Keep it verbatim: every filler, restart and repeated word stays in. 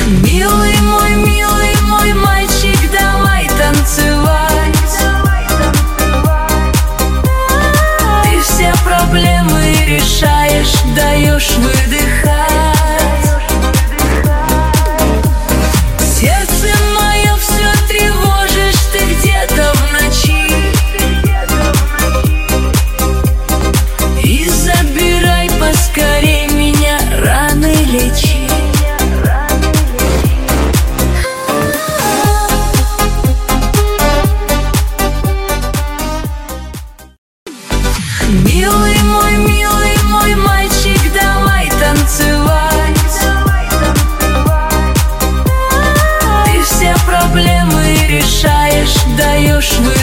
Милый мой, милый мой мальчик, давай танцевать. Ты все проблемы решаешь, даешь выдыхать. Сердце мое все тревожишь ты где-то в ночи. И забирай поскорей меня, раны лечи. Милый мой, милый мой мальчик, давай танцевать. Ты все проблемы решаешь, даешь выдыхать.